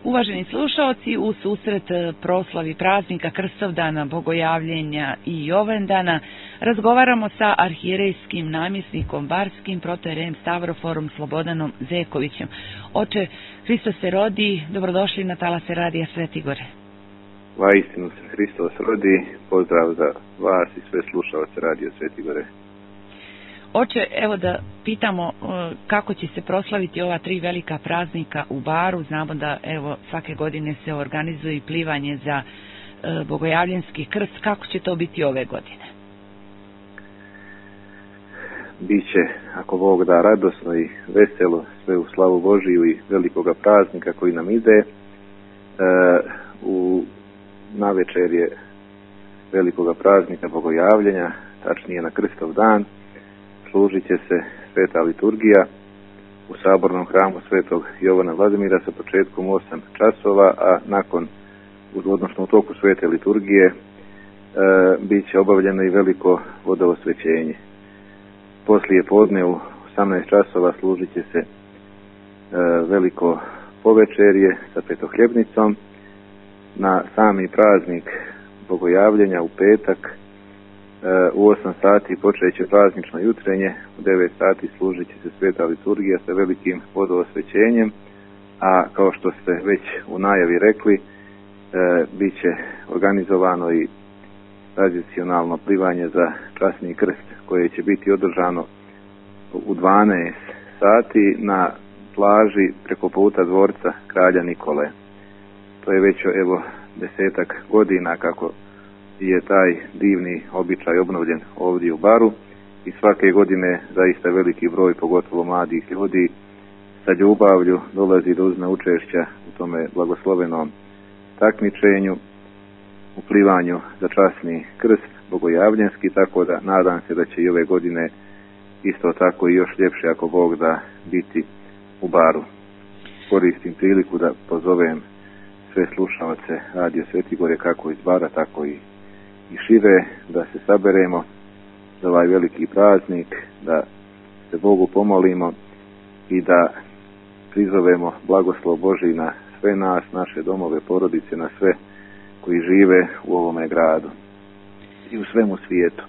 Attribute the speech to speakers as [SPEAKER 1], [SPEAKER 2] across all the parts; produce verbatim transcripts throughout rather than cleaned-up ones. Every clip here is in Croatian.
[SPEAKER 1] Uvaženi slušaoci, u susret proslavi praznika Krstovdana, Bogojavljenja i Jovendana razgovaramo sa arhijerejskim namjesnikom barskim protoijerejem Stavroforom Slobodanom Zekovićem. Oče, Hristos se rodi, dobrodošli na talase Radija Sveti Gore.
[SPEAKER 2] Vaistinu se Hristos rodi, pozdrav za vas i sve slušaoce Radija Sveti Gore.
[SPEAKER 1] Oče, evo da pitamo kako će se proslaviti ova tri velika praznika u Baru. Znamo da evo svake godine se organizuje i plivanje za e, Bogojavljenski krst. Kako će to biti ove godine?
[SPEAKER 2] Biće, ako Bog da, radosno i veselo, sve u slavu Božiju i velikoga praznika koji nam ide. E, u navečer je velikoga praznika Bogojavljenja, tačnije na Krstov dan. Služit će se sveta liturgija u sabornom hramu svetog Jovana Vladimira sa početkom u osam časova, a nakon, odnosno u toku svete liturgije, e, bit će obavljeno i veliko vodoosvećenje. Poslije podne u osamnaest časova služit će se e, veliko povečerje sa petohljebnicom. Na sami praznik Bogojavljenja u petak u osam sati počet će praznično jutrenje, u devet sati služit će se sveta liturgija sa velikim vodoosvećenjem, a kao što ste već u najavi rekli, e, bit će organizovano i tradicionalno plivanje za časni krst, koje će biti održano u dvanaest sati na plaži preko puta dvorca kralja Nikole. To je već evo desetak godina kako je taj divni običaj obnovljen ovdje u Baru i svake godine zaista veliki broj, pogotovo mladih ljudi, sa ljubavlju dolazi da uzme učešća u tome blagoslovenom takmičenju, u plivanju za časni krst bogojavljenski, tako da nadam se da će i ove godine isto tako i još ljepše, ako Bog da, biti u Baru. Koristim priliku da pozovem sve slušalce Radio Sveti Gore, kako iz Bara, tako i i šire, da se saberemo za ovaj veliki praznik, da se Bogu pomolimo i da prizovemo blagoslov Božji na sve nas, naše domove, porodice, na sve koji žive u ovome gradu i u svemu svijetu.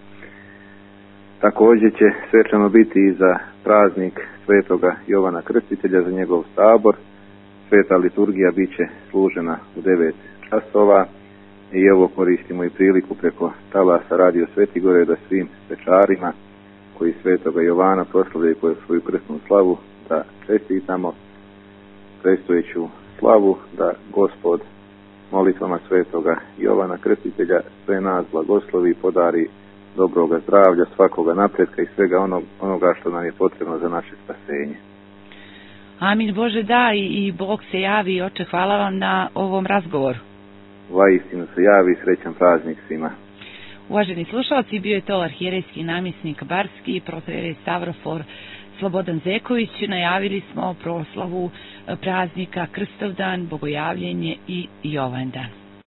[SPEAKER 2] Također će svečano biti i za praznik svetoga Jovana Krstitelja, za njegov sabor. Sveta liturgija bit će služena u devet časova. I evo koristimo i priliku preko talasa Radio Sveti Gore da svim svečarima koji svetoga Jovana proslavljaju svoju krstnu slavu, da čestitamo predstojeću slavu, da Gospod molitvama svetoga Jovana Krstitelja sve nas blagoslovi i podari dobroga zdravlja, svakoga napretka i svega onog, onoga što nam je potrebno za naše spasenje.
[SPEAKER 1] Amin Bože, da, i, i Bog se javi. Oče, hvala vam na ovom razgovoru.
[SPEAKER 2] Vaistinu se javi, srećan praznik svima.
[SPEAKER 1] Uvaženi slušalci, bio je to arhijerejski namjesnik barski, protoijerej Stavrofor Slobodan Zeković. Najavili smo proslavu praznika Krstovdan, Bogojavljenje i Jovendan.